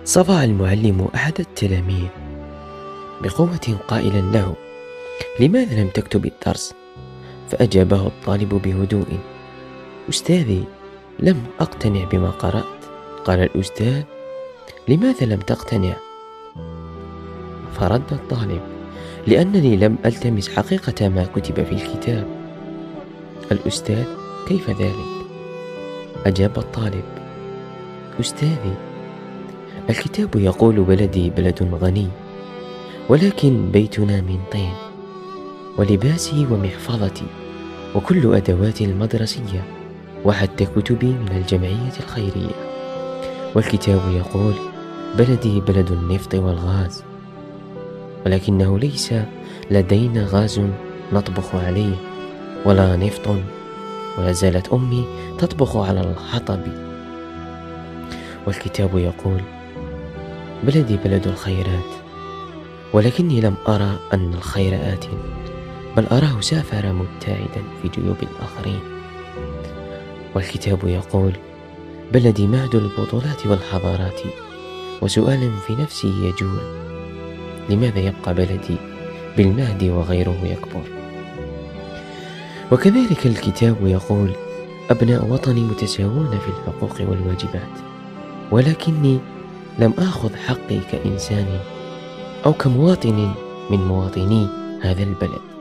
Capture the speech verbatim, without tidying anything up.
صفع المعلم أحد التلاميذ بقوة قائلا له: لماذا لم تكتب الدرس؟ فأجابه الطالب بهدوء: أستاذي، لم أقتنع بما قرأت. قال الأستاذ: لماذا لم تقتنع؟ فرد الطالب: لأنني لم ألتمس حقيقة ما كتب في الكتاب. الأستاذ: كيف ذلك؟ أجاب الطالب: أستاذي، الكتاب يقول بلدي بلد غني، ولكن بيتنا من طين، ولباسي ومحفظتي وكل أدواتي المدرسية وحتى كتبي من الجمعية الخيرية. والكتاب يقول بلدي بلد النفط والغاز، ولكنه ليس لدينا غاز نطبخ عليه ولا نفط، ولا زالت أمي تطبخ على الحطب. والكتاب يقول بلدي بلد الخيرات، ولكني لم أرى أن الخير آت، بل أراه سافر مبتعدا في جيوب الآخرين. والكتاب يقول بلدي معد البطولات والحضارات، وسؤال في نفسي يجول: لماذا يبقى بلدي بالمهد وغيره يكبر؟ وكذلك الكتاب يقول أبناء وطني متساوون في الحقوق والواجبات، ولكني لم آخذ حقي كإنسان أو كمواطن من مواطني هذا البلد.